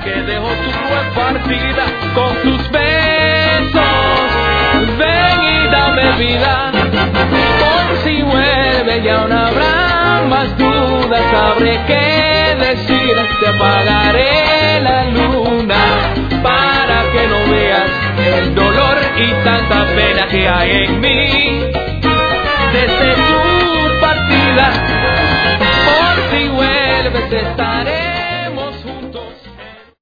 que dejó su cruz partida con tus besos. Ven y dame vida, por si vuelve ya no habrá más dudas, sabré qué decir, te apagaré la luna para que no veas el dolor y tanta pena que hay en mí.